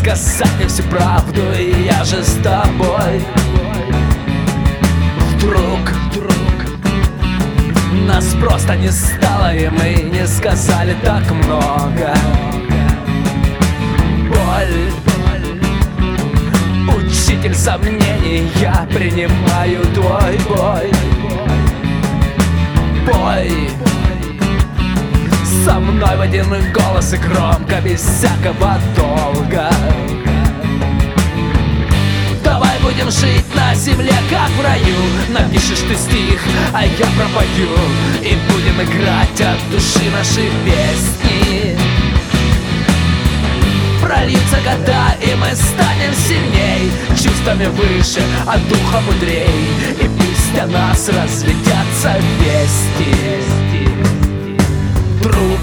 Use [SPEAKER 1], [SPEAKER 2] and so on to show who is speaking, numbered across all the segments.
[SPEAKER 1] сказать мне всю правду, и я же с тобой. Вдруг нас просто не стало, и мы не сказали так много. Боль, учитель сомнений, я принимаю твой бой. Бой со мной в один голос и громко, без всякого долга. Давай будем жить на земле, как в раю. Напишешь ты стих, а я пропою, и будем играть от души наши песни. Прольются года, и мы станем сильней, чувствами выше, а духа мудрей. И пусть о нас разлетятся вести. Друг,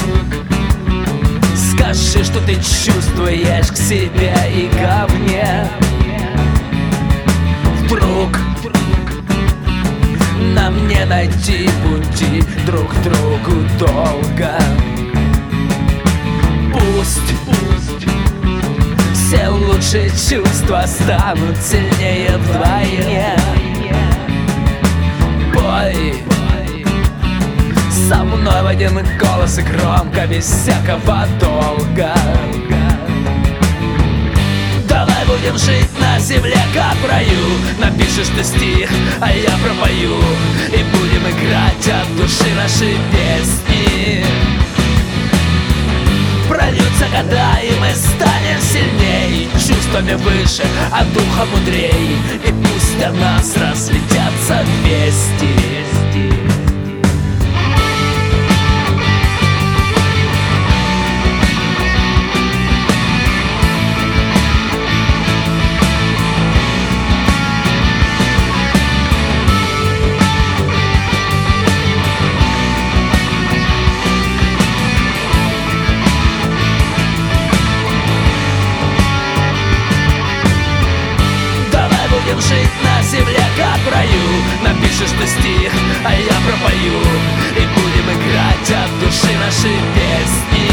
[SPEAKER 1] скажи, что ты чувствуешь к себе и ко мне. Вдруг нам не найти пути друг к другу долго. Пусть все лучшие чувства станут сильнее вдвойне. Бой со мной в один голос и громко, без всякого долга. Давай будем жить на земле, как в раю. Напишешь ты стих, а я пропою, и будем играть от души наши песни. Прольются года, и мы станем сильней, чувствами выше, а духа мудрей. И пусть о нас разлетятся вести. Будем жить на земле, как в раю. Напишешь ты стих, а я пропою, и будем играть от души наши песни.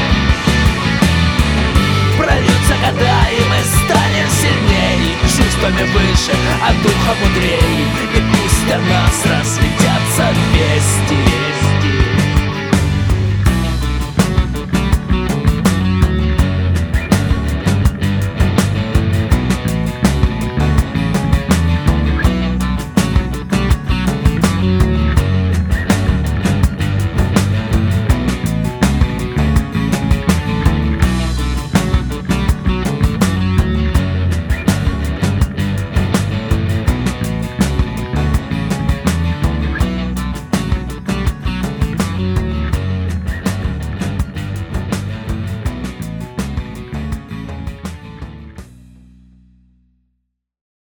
[SPEAKER 1] Прольются года, и мы станем сильней, чувствами выше, а духа мудрей. И пусть о нас разлетятся вести.